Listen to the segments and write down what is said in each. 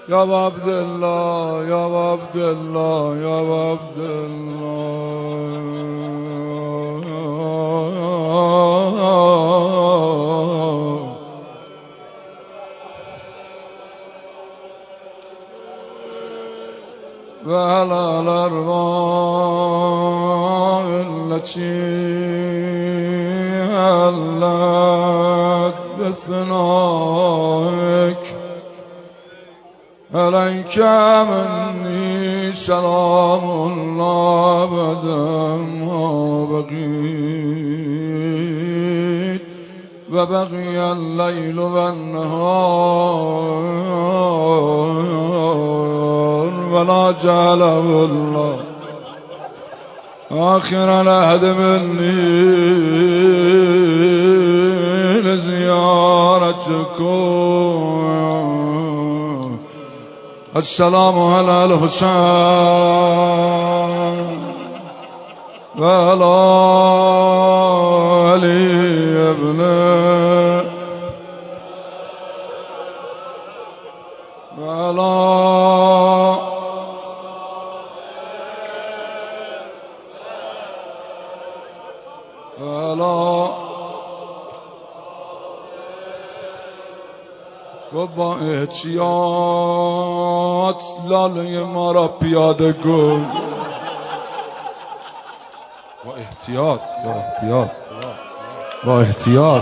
یا عبدالله یا عبدالله یا عبدالله وعلى الأرواح التي هلت بثنائك عليك مني سلام الله أبدا ما بقيت وبقي الليل والنهار ولا جعله الله آخر العهد مني لزيارتكم. السلام على الحسين وعلى علي ابن وعلى با احتیاط لاله ما را پیاده کن. با احتیاط با احتیاط با احتیاط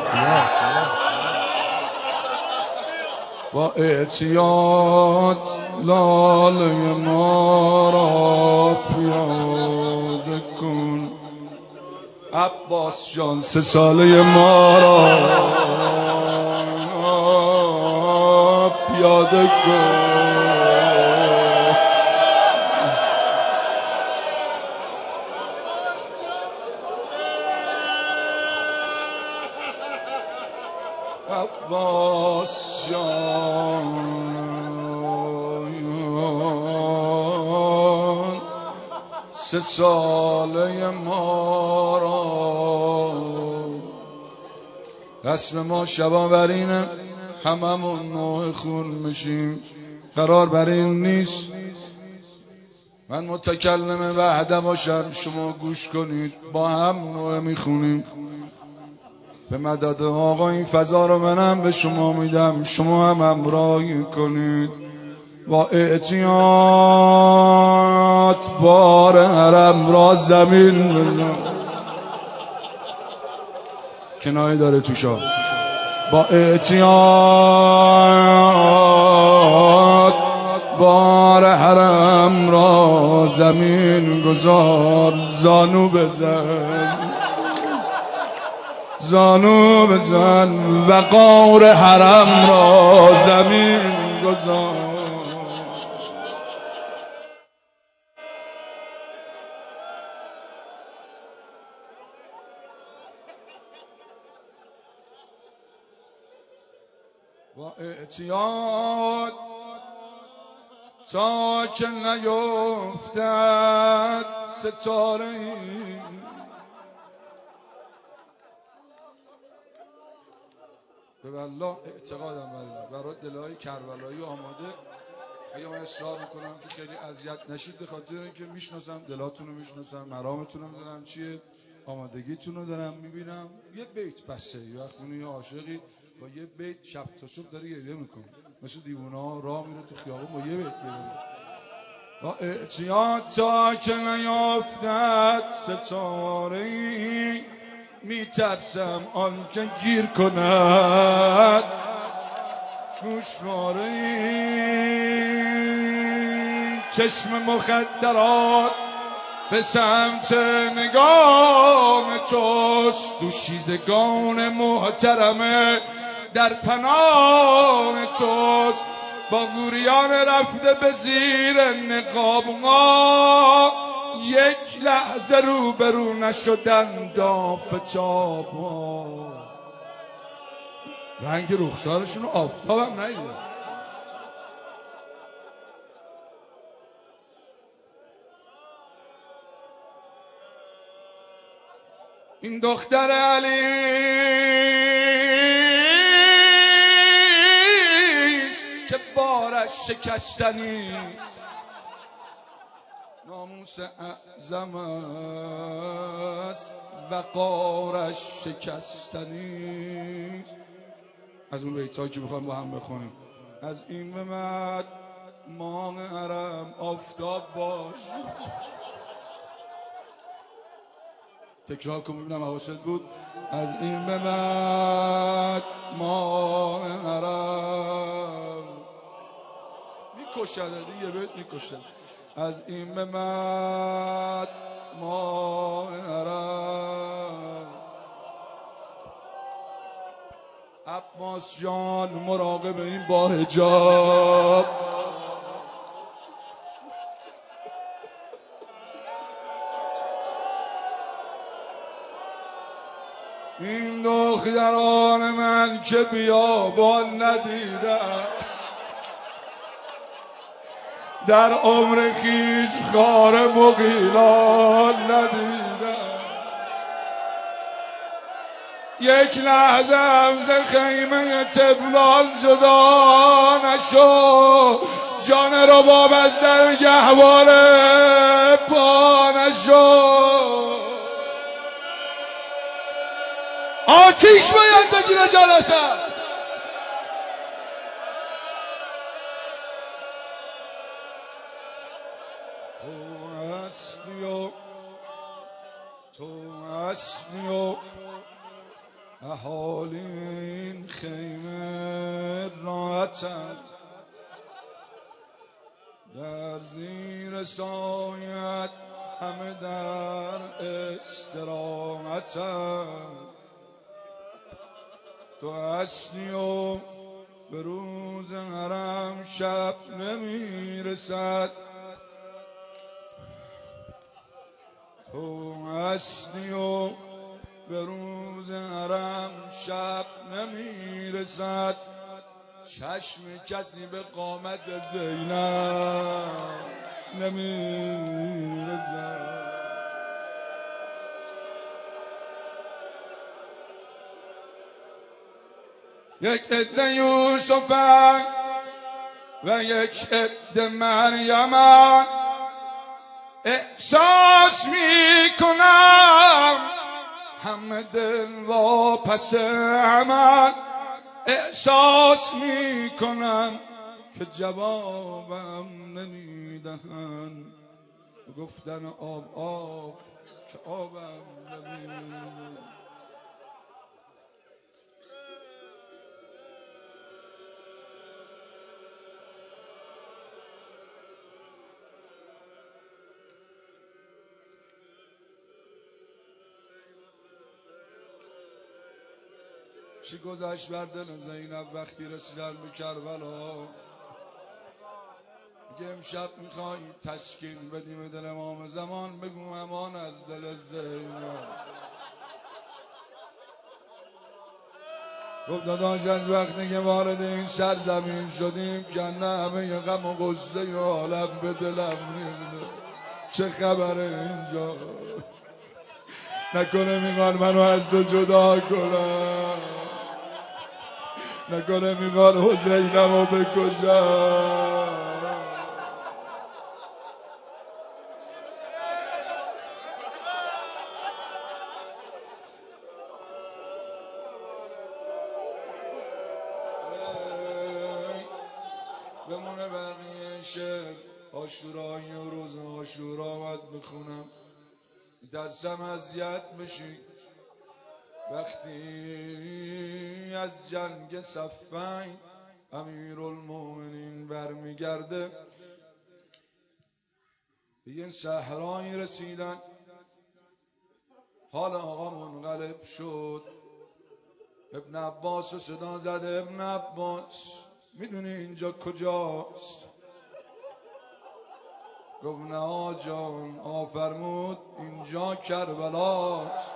با احتیاط لاله ما را پیاده کن. عباس جان 3 ساله ما را پیاده کن. عباس جان 3 ساله ما را. رسم ما شبانورینه، هممون نوع خون میشیم. قرار بر این نیست من متکلم وحده باشم، شما گوش کنید، با هم نوع میخونیم. به مدد آقا این فضا رو منم به شما میدم، شما هم همراهی کنید. با احتیاط بار حرم را زمین بزن. کنایه داره توشا. با احتیاط بار حرم را زمین گذار. زانو بزن زانو بزن وقار حرم را زمین گذار. با احتیاط تا که نیفتد ستاره ای. به والله اعتقادم برای دلهای کربلایی آماده. اگه من اصرار میکنم که خیلی اذیت نشید، به خاطر اینکه میشناسم دلاتون رو، میشناسم مرامتون رو میدونم چیه، آمادگیتون رو دارم میبینم. یه بیت بسه. یه وقت یه عاشقی با یه بیت شب تا صبح داره گریه میکنه، مثل دیوونه ها راه میره تو خیابون با یه بیت گریه. با احتیاط تا که نیافتد ستاره‌ای، میترسم آن که گیر کند گوشواره‌ای. چشم مخدرات به سمت نگاه توست، دوشیزگان محترمه در پناه توست. با گوریان رفته به زیر نقاب ما، یک لحظه روبرو نشدن آفتاب ها. رنگ رخسارشون رو آفتابم ندیدم. این دختر علی که با کارش شکستنی، ناموس اعظم است وقارش شکستنی. از اون بیتایی که میخوام با هم بخونیم. از این به بعد ماه حرم آفتاب باش. تکرار کن ببینم حواست بود. از این به بعد ماه حرم میکشد دیگه، بهت میکشد. از این به بعد ماه حرم، عباس جان مراقب این با حجاب. این دختران من که بیابان ندیدم، در عمر خیش خار مغیلان ندیدم. یک لحظه هم ز خیمه طفلان جدا نشو، جان رباب از در گهواره پا نشو. آتیش باید بگیر جلسه. تو هستی و اهالی این خیمه راحتند، در زیر سایت همه در استراحتند. تو هستی و به روز حرم شب نمیرسد، تو هستی و به روز حرم شب نمیرسد. چشم کسی به قامت زینب نمیرسد. یک عده یوسفن و یک عده مریمن، احساس میکنم همه دل واپس همن. احساس میکنم که جوابم نمیدهن، گفتن آب آب که آبم نمیدهن. چی گذشت بر دل زینب وقتی رسیدن به کربلا؟ میگه امشب میخوای تسکین بدی به دل امام زمان، بگو امان از دل زینب. گفت داداش از وقتی که وارد این سرزمین شدیم کنه همه غم و غصه و حالم به دلم میمونه. چه خبره اینجا؟ نکنه میخوان منو از تو جدا کنن، نکنه میخوان حسینمو بکشن. بمونه بقیه شعر عاشورایی و روز عاشورا آمد بخونم. میترسم اذیت بشی وقتی از جنگ صفین امیرالمومنین برمیگرده. به یه صحرایی رسیدن، حال آقا منقلب شد. ابن عباس رو صدا زده، ابن عباس میدونی اینجا کجاست؟ گفت نه آجان. آفرمود اینجا کربلاست.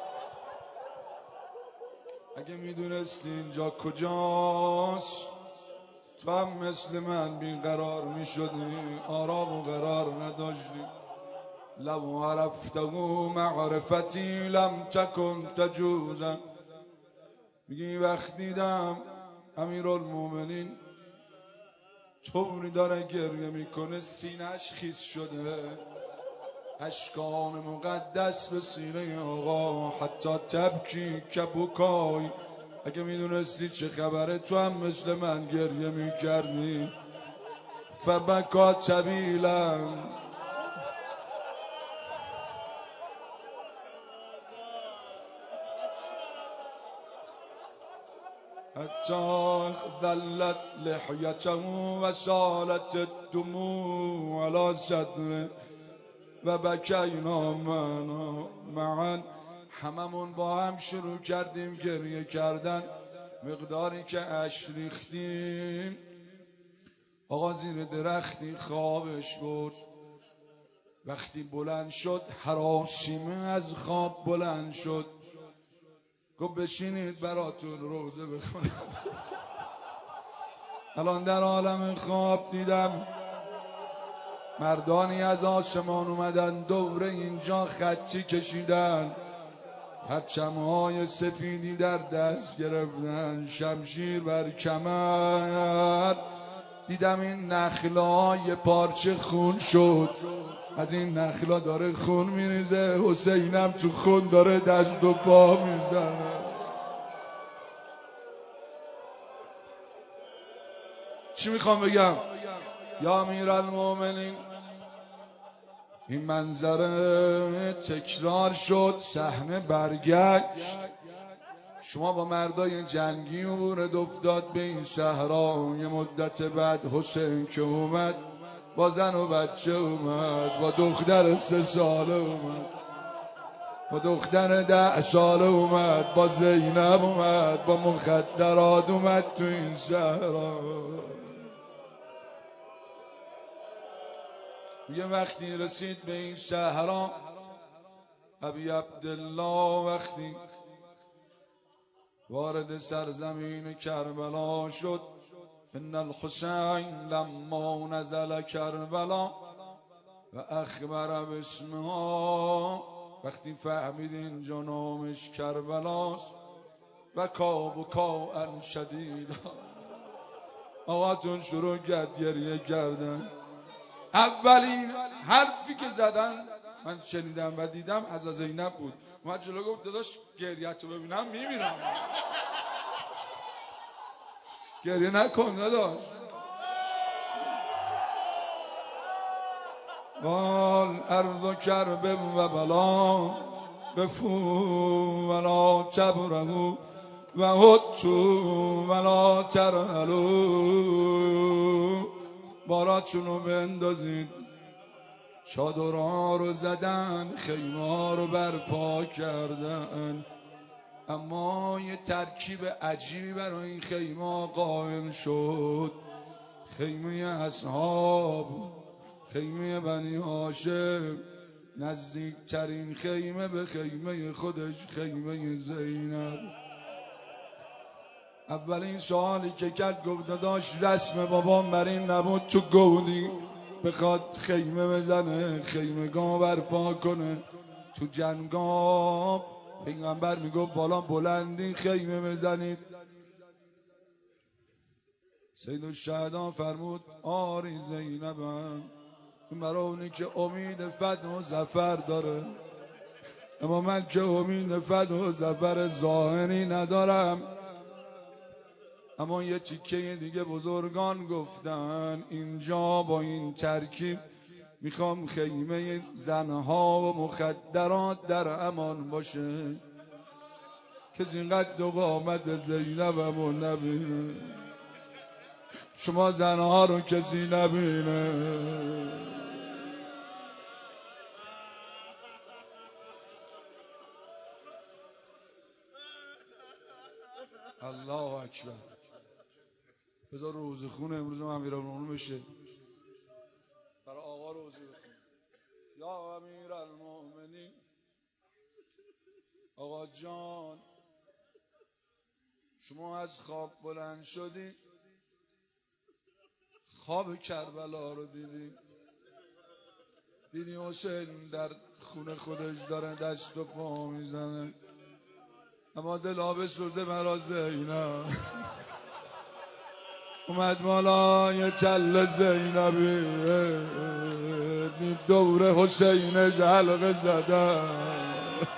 اگه میدونستی اینجا کجاست تو هم مثل من بیقرار میشدی، آرام و قرار نداشتی. لو عرفته معرفتی لم تکن تجوزا. میگی وقتی دیدم امیرالمومنین طوری داره گریه میکنه سینه‌اش خیس شده، اشکان مقدس به سینه آقا، حتی تبکی که بکای. اگه میدونستی چه خبره تو هم مثل من گریه میکردی. فبکا طویلا، حتی ذلت لحیته و سالت الدموع علی صدره و بکینا معا. هممون با هم شروع کردیم گریه کردن. مقداری که اشک ریختیم، آقا زیر درختی خوابش بود. وقتی بلند شد هراسیمه از خواب بلند شد، گفت بشینید براتون روزه بخونم. الان در عالم خواب دیدم مردانی از آسمان اومدن دوره اینجا خطی کشیدن، پرچم‌های سفیدی در دست گرفتن، شمشیر بر کمر. دیدم این نخلا یه پارچه خون شد، از این نخلا داره خون میریزه. حسینم تو خون داره دست و پا میزنه. چی میخوام بگم؟ یا امیرالمومنین، این منظره تکرار شد، صحنه برگشت. شما با مردای جنگی عبورت افتاد به این صحرا. یه مدت بعد حسین که اومد با زن و بچه اومد، با دختر 3 ساله اومد، با دختر 10 ساله اومد، با زینب اومد، با مخدرات اومد تو این صحرا. یه وقتی رسید به این صحرا، ابی عبدالله وقتی وارد سرزمین کربلا شد، ان الحسین لما نزل کربلا و اخبر باسمها، وقتی فهمید اینجا نامش کربلاست، و کابکاء شدیدا، آقاتون شروع کرد گریه کردن. اولین حرفی که زدن من شنیدم و دیدم از زینب بود. اومد جلو گفت داداش گریه‌تو ببینم میمیرم. گریه نکن داداش. قال ارض کرب و بلا بفو ولا تبرهو و هتو ولا ترهلو. باراتشونو بندازید. چادرها رو زدن، خیمه رو برپا کردن، اما یه ترکیب عجیبی برای این خیمه قائم شد. خیمه اصحاب، خیمه بنی هاشم، نزدیکترین خیمه به خیمه خودش، خیمه زینب. اولین سوالی که کرد گفت داداش رسم بابام بر این نبود تو گودی بخواد خیمه بزنه، خیمگاه برپا کنه تو جنگاب؟ پیغمبر میگفت بالا بلندی خیمه بزنید. سید الشهدا فرمود آری زینبم، این برای اونی که امید فتح و ظفر داره، اما من که امید فتح و ظفر ظاهری ندارم. اما یه تیکه دیگه بزرگان گفتن اینجا با این ترکیب میخوام خیمه زنها و مخدرات در امان باشه، کسی اینقدر قامت زینبمو نبینه، شما زنها رو کسی نبینه. الله اکبر. بذار روزه خونه امروز هم امیرالمومنین بشه، برای آقا روزه بخونه. یا امیرالمومنین، آقا جان شما از خواب بلند شدی، خواب کربلا رو دیدی حسین در خونه خودش داره دست و پا میزنه، اما دل آب سوزه برا زینب. اومد بالای تل زینبی دور حسین حلقه زدن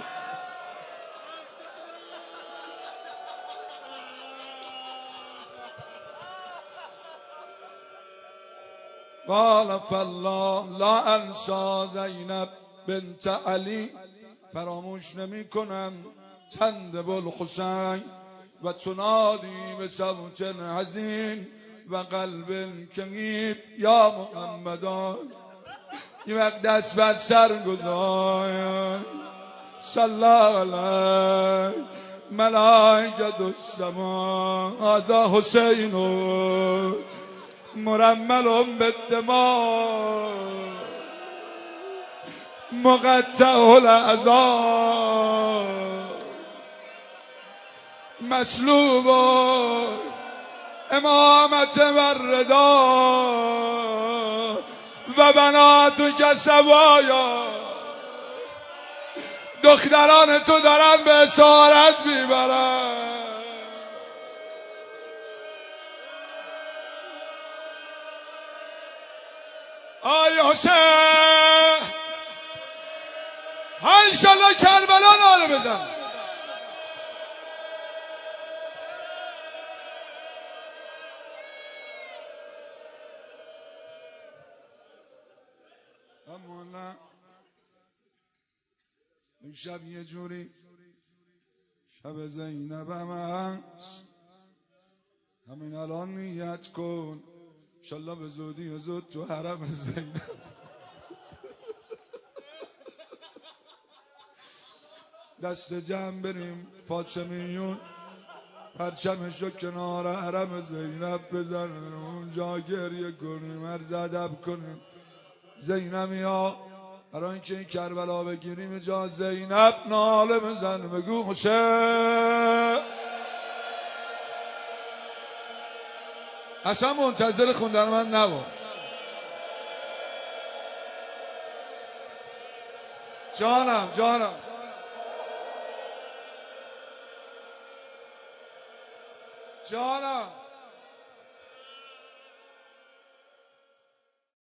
قال فالله لا انسا زینب بنت علی فراموش نمی کنم تند بالحسین و تنادی به صوت حزین و قلب کنیب یا محمدان یه وقت دست بر سر گذار صلی علیه ملائکة السما هذا حسین مرمل بالدماء مقطع الاعضاء مسلوب امامت والردا و بناتک سوایا دختران تو دارن به اسارت میبرن آی حسین ها انشالله کربلا ناله بزن اما نه این شب یه جوری شب زینب هم هست همین الان نیت کن انشالله به زودی و زود تو حرم زینب دست جمع بریم فاطمیون پرچمشو کنار حرم زینب بزنیم اونجا گریه کنیم عرض ادب کنیم زینبی ها برای اینکه این کربلا بگیریم جا زینب ناله بزن بگو حسین اصلا منتظر خوندن من نباش جانم جانم